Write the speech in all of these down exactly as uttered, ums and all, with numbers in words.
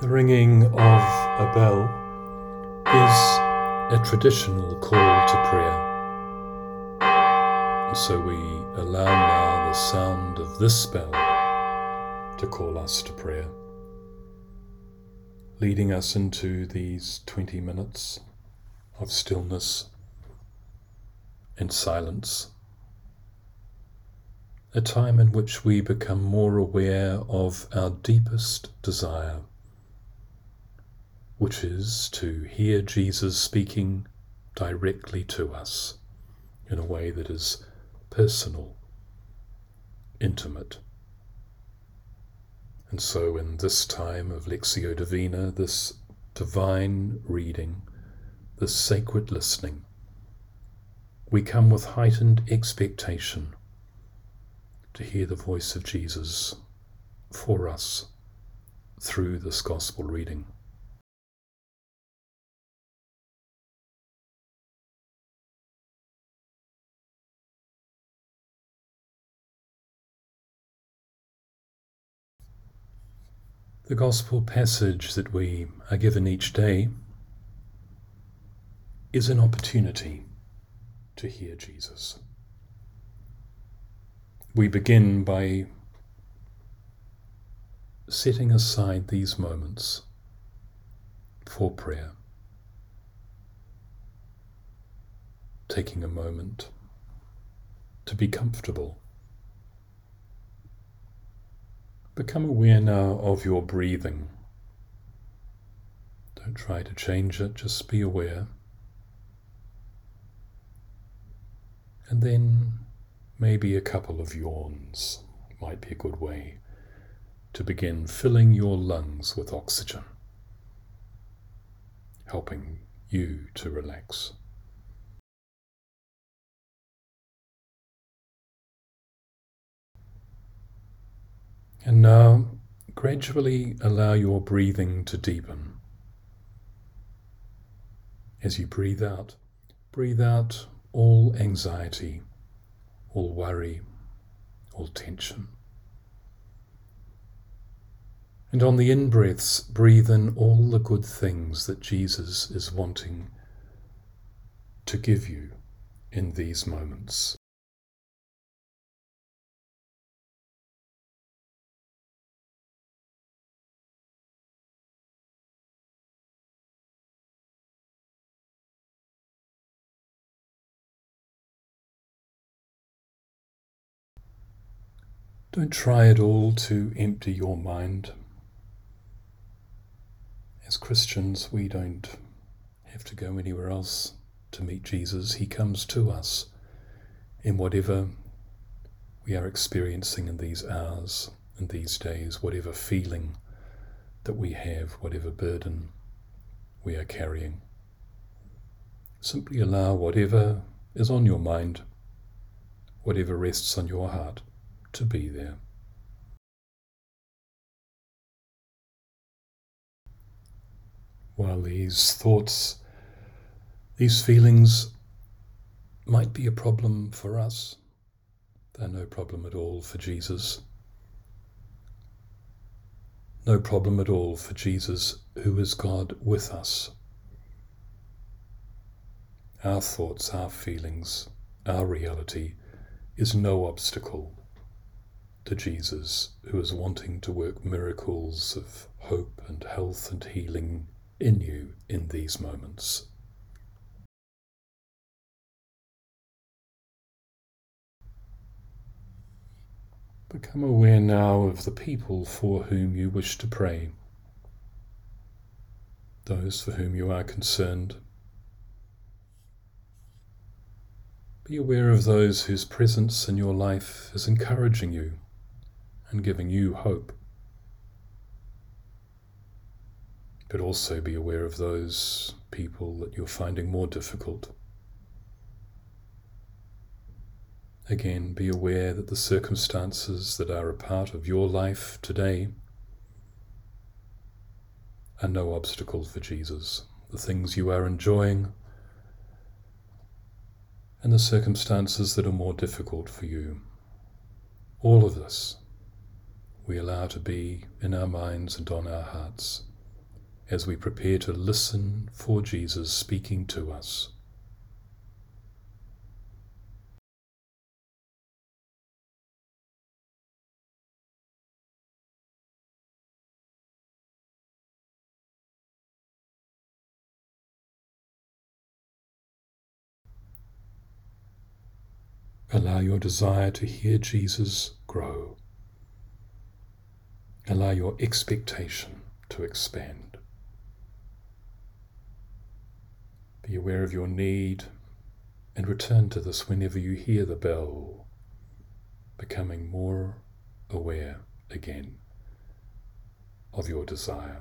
The ringing of a bell is a traditional call to prayer. And so we allow now the sound of this bell to call us to prayer, leading us into these twenty minutes of stillness and silence, a time in which we become more aware of our deepest desire, which is to hear Jesus speaking directly to us in a way that is personal, intimate. And so in this time of Lectio Divina, this divine reading, this sacred listening, we come with heightened expectation to hear the voice of Jesus for us through this gospel reading. The gospel passage that we are given each day is an opportunity to hear Jesus. We begin by setting aside these moments for prayer, taking a moment to be comfortable. Become aware now of your breathing. Don't try to change it, just be aware. And then maybe a couple of yawns might be a good way to begin filling your lungs with oxygen, helping you to relax. And now, gradually allow your breathing to deepen. As you breathe out, breathe out all anxiety, all worry, all tension. And on the in-breaths, breathe in all the good things that Jesus is wanting to give you in these moments. Don't try at all to empty your mind. As Christians, we don't have to go anywhere else to meet Jesus. He comes to us in whatever we are experiencing in these hours, in these days, whatever feeling that we have, whatever burden we are carrying. Simply allow whatever is on your mind, whatever rests on your heart, to be there. While these thoughts, these feelings might be a problem for us, they're no problem at all for Jesus. No problem at all for Jesus, who is God with us. Our thoughts, our feelings, our reality is no obstacle to Jesus, who is wanting to work miracles of hope and health and healing in you in these moments. Become aware now of the people for whom you wish to pray, those for whom you are concerned. Be aware of those whose presence in your life is encouraging you and giving you hope. But also be aware of those people that you're finding more difficult. Again, be aware that the circumstances that are a part of your life today are no obstacle for Jesus. The things you are enjoying and the circumstances that are more difficult for you. All of this we allow to be in our minds and on our hearts as we prepare to listen for Jesus speaking to us. Allow your desire to hear Jesus grow. Allow your expectation to expand. Be aware of your need and return to this whenever you hear the bell, becoming more aware again of your desire.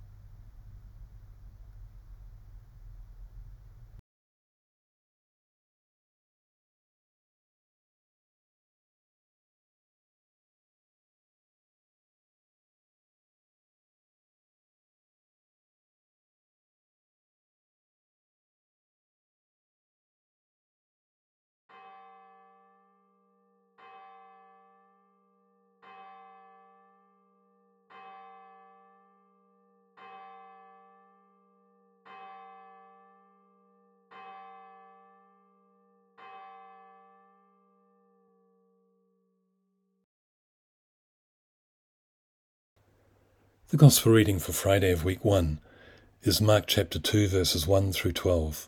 The Gospel reading for Friday of week one is Mark chapter two, verses one through twelve.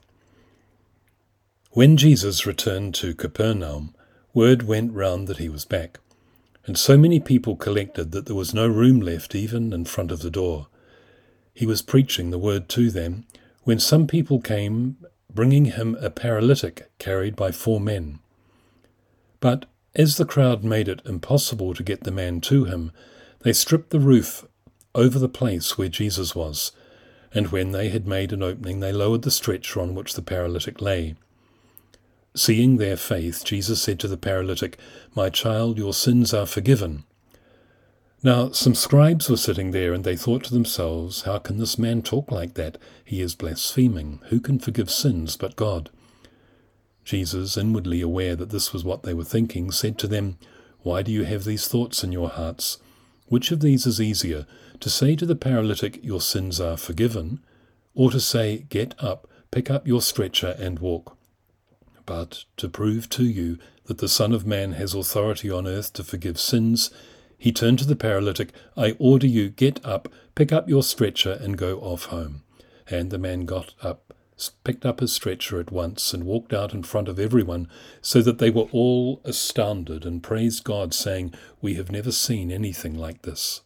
When Jesus returned to Capernaum, word went round that he was back, and so many people collected that there was no room left even in front of the door. He was preaching the word to them, when some people came, bringing him a paralytic carried by four men. But as the crowd made it impossible to get the man to him, they stripped the roof over the place where Jesus was, and when they had made an opening, they lowered the stretcher on which the paralytic lay. Seeing their faith, Jesus said to the paralytic, "My child, your sins are forgiven." Now some scribes were sitting there, and they thought to themselves, "How can this man talk like that? He is blaspheming. Who can forgive sins but God?" Jesus, inwardly aware that this was what they were thinking, said to them, "Why do you have these thoughts in your hearts? Which of these is easier, to say to the paralytic, 'Your sins are forgiven,' or to say, 'Get up, pick up your stretcher and walk'? But to prove to you that the Son of Man has authority on earth to forgive sins, he turned to the paralytic, 'I order you, get up, pick up your stretcher and go off home.' And the man got up, picked up his stretcher at once, and walked out in front of everyone, so that they were all astounded and praised God, saying, 'We have never seen anything like this.'"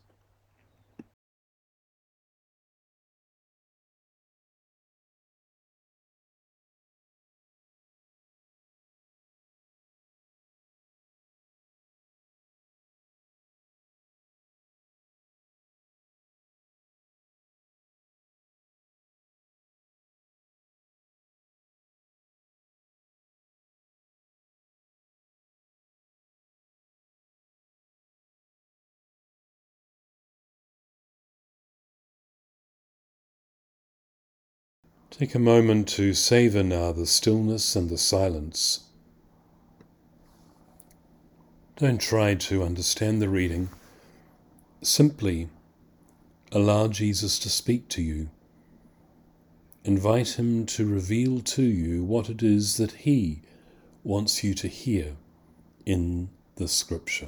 Take a moment to savor now the stillness and the silence. Don't try to understand the reading. Simply allow Jesus to speak to you. Invite him to reveal to you what it is that he wants you to hear in the scripture.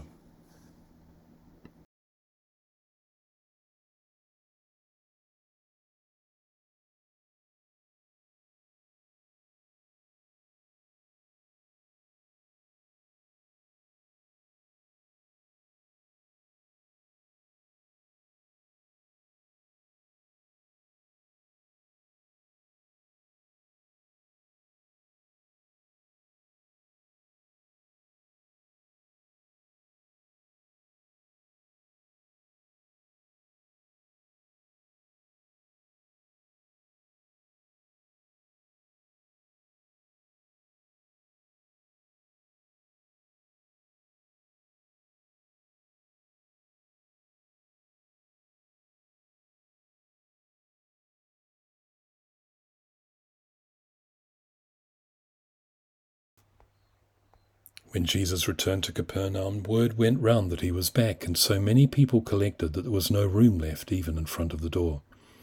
When Jesus returned to Capernaum, word went round that he was back, and so many people collected that there was no room left even in front of the door.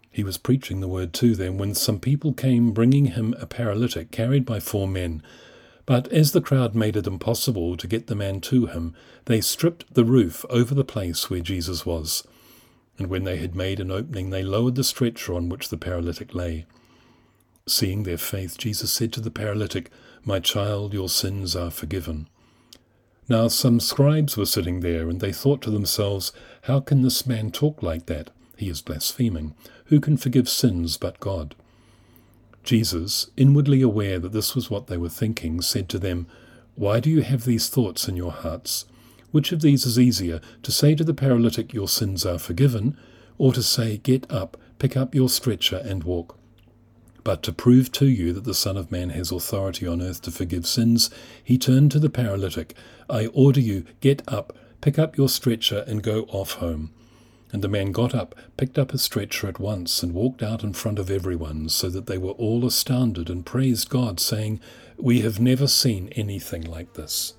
He was preaching the word to them when some people came bringing him a paralytic carried by four men. But as the crowd made it impossible to get the man to him, they stripped the roof over the place where Jesus was. And when they had made an opening, they lowered the stretcher on which the paralytic lay. Seeing their faith, Jesus said to the paralytic, "My child, your sins are forgiven." Now some scribes were sitting there, and they thought to themselves, "How can this man talk like that? He is blaspheming. Who can forgive sins but God?" Jesus, inwardly aware that this was what they were thinking, said to them, "Why do you have these thoughts in your hearts? Which of these is easier, to say to the paralytic, 'Your sins are forgiven,' or to say, 'Get up, pick up your stretcher and walk'? But to prove to you that the Son of Man has authority on earth to forgive sins, he turned to the paralytic, 'I order you, get up, pick up your stretcher and go off home.' And the man got up, picked up his stretcher at once, and walked out in front of everyone, so that they were all astounded and praised God, saying, 'We have never seen anything like this.'"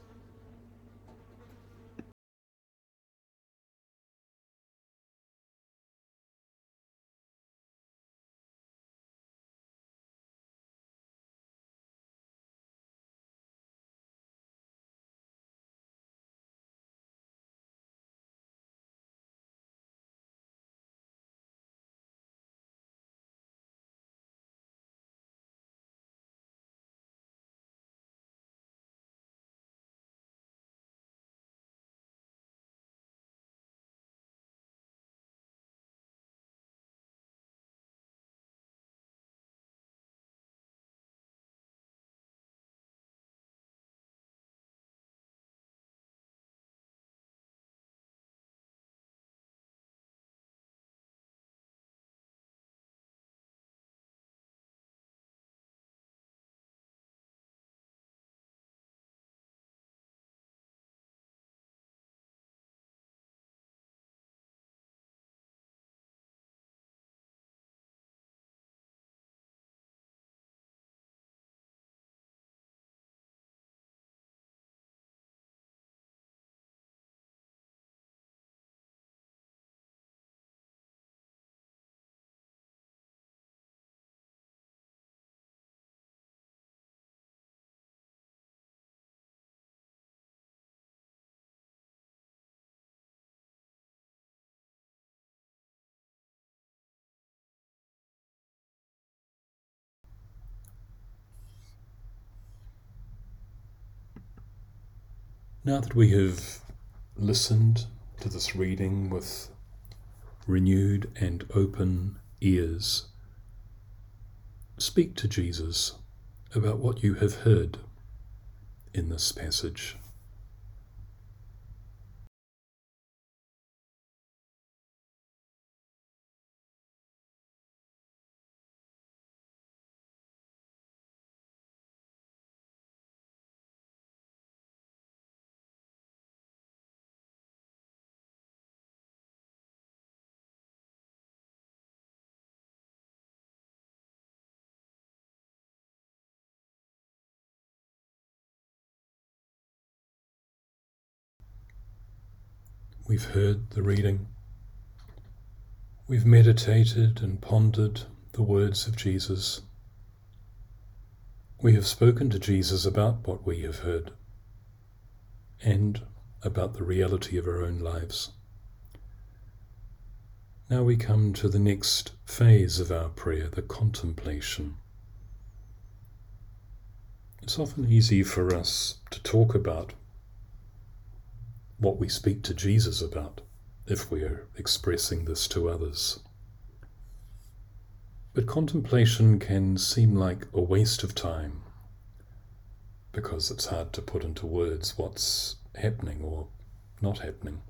Now that we have listened to this reading with renewed and open ears, speak to Jesus about what you have heard in this passage. We've heard the reading. We've meditated and pondered the words of Jesus. We have spoken to Jesus about what we have heard and about the reality of our own lives. Now we come to the next phase of our prayer, the contemplation. It's often easy for us to talk about what we speak to Jesus about if we are expressing this to others. But contemplation can seem like a waste of time because it's hard to put into words what's happening or not happening.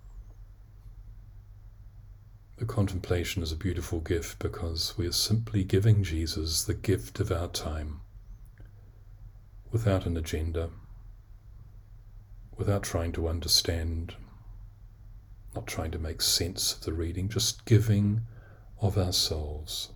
The contemplation is a beautiful gift because we are simply giving Jesus the gift of our time without an agenda, without trying to understand, not trying to make sense of the reading, just giving of ourselves.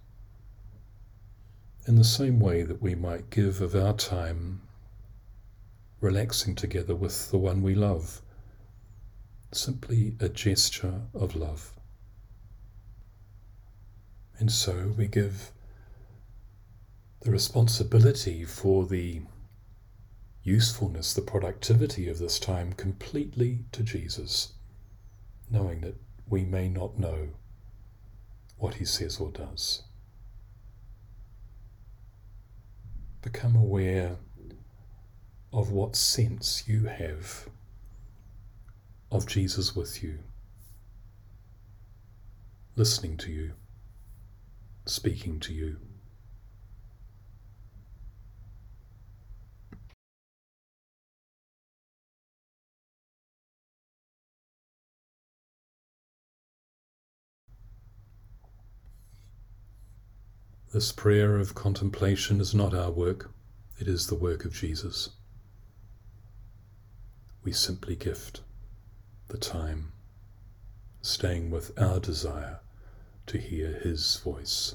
In the same way that we might give of our time relaxing together with the one we love, simply a gesture of love. And so we give the responsibility for the usefulness, the productivity of this time completely to Jesus, knowing that we may not know what he says or does. Become aware of what sense you have of Jesus with you, listening to you, speaking to you. This prayer of contemplation is not our work, it is the work of Jesus. We simply gift the time, staying with our desire to hear his voice.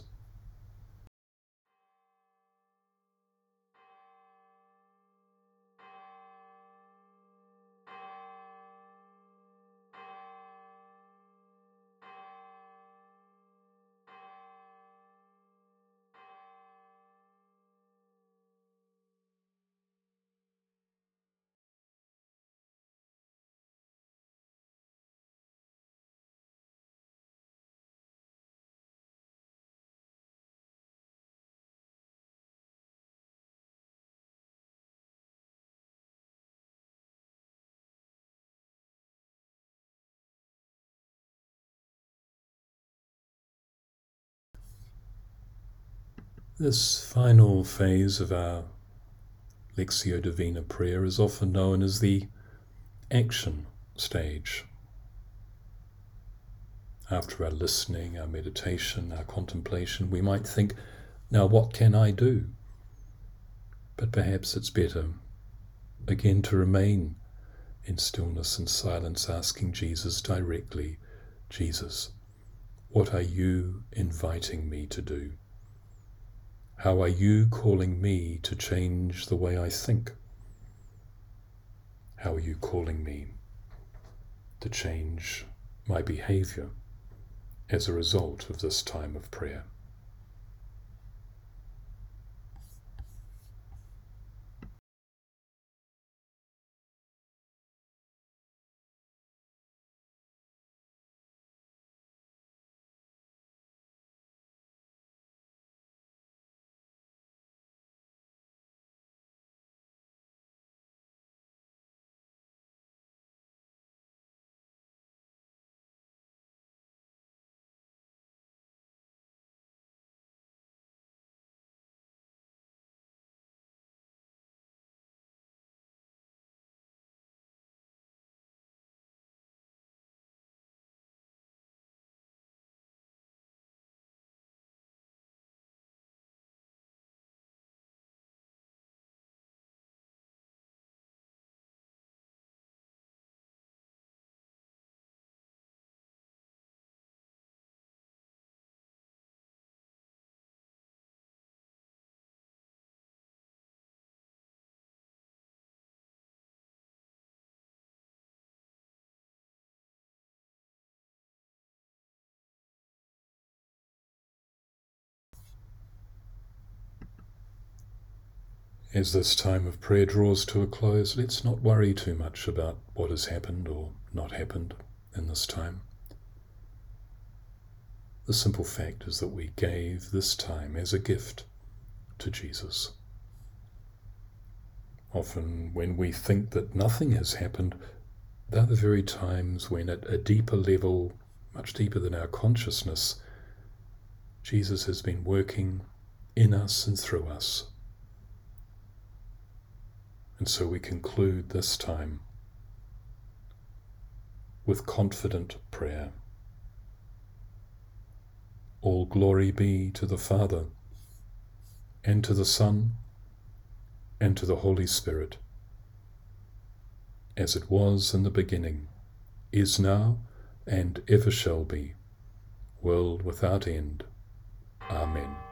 This final phase of our Lectio Divina prayer is often known as the action stage. After our listening, our meditation, our contemplation, we might think, now what can I do? But perhaps it's better, again, to remain in stillness and silence, asking Jesus directly, Jesus, what are you inviting me to do? How are you calling me to change the way I think? How are you calling me to change my behavior as a result of this time of prayer? As this time of prayer draws to a close, let's not worry too much about what has happened or not happened in this time. The simple fact is that we gave this time as a gift to Jesus. Often when we think that nothing has happened, they're the very times when at a deeper level, much deeper than our consciousness, Jesus has been working in us and through us. And so we conclude this time with confident prayer. All glory be to the Father, and to the Son, and to the Holy Spirit, as it was in the beginning, is now, and ever shall be, world without end. Amen.